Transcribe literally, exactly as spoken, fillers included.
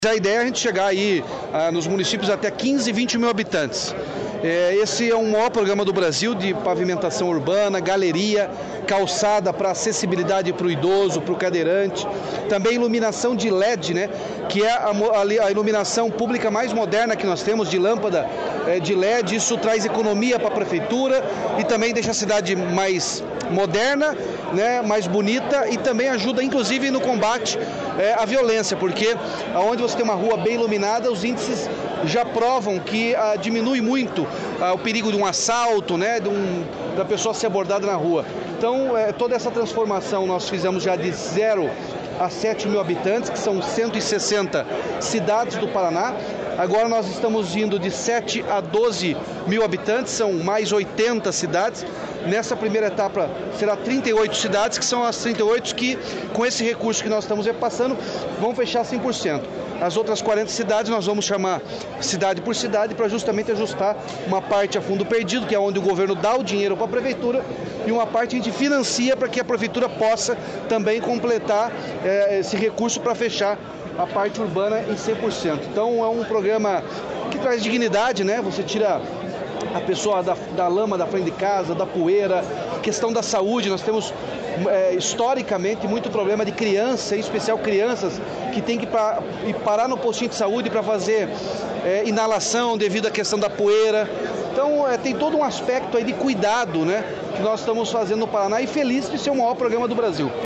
A ideia é a gente chegar aí ah, nos municípios até quinze, vinte mil habitantes. É, esse é o maior programa do Brasil de pavimentação urbana, galeria, calçada para acessibilidade para o idoso, para o cadeirante. Também iluminação de L E D, né, que é a, a, a iluminação pública mais moderna que nós temos, de lâmpada é, de L E D. Isso traz economia para a prefeitura e também deixa a cidade mais moderna, né, mais bonita, e também ajuda inclusive no combate é, à violência, porque onde você tem uma rua bem iluminada, os índices já provam que ah, diminui muito ah, o perigo de um assalto, né, de um, da pessoa ser abordada na rua. Então, é, toda essa transformação nós fizemos já de zero a sete mil habitantes, que são cento e sessenta cidades do Paraná. Agora nós estamos indo de sete a doze mil habitantes, são mais oitenta cidades. Nessa primeira etapa será trinta e oito cidades, que são as trinta e oito que, com esse recurso que nós estamos repassando, vão fechar cem por cento. As outras quarenta cidades nós vamos chamar cidade por cidade para justamente ajustar uma parte a fundo perdido, que é onde o governo dá o dinheiro para a prefeitura, e uma parte a gente financia para que a prefeitura possa também completar é, esse recurso para fechar a parte urbana em cem por cento. Então é um programa que traz dignidade, né? Você tira a pessoa da, da lama da frente de casa, da poeira, questão da saúde. Nós temos é, historicamente muito problema de criança, em especial crianças que tem que pra, ir parar no postinho de saúde para fazer é, inalação devido à questão da poeira. Então é, tem todo um aspecto aí de cuidado, né, que nós estamos fazendo no Paraná, e feliz de ser o maior programa do Brasil.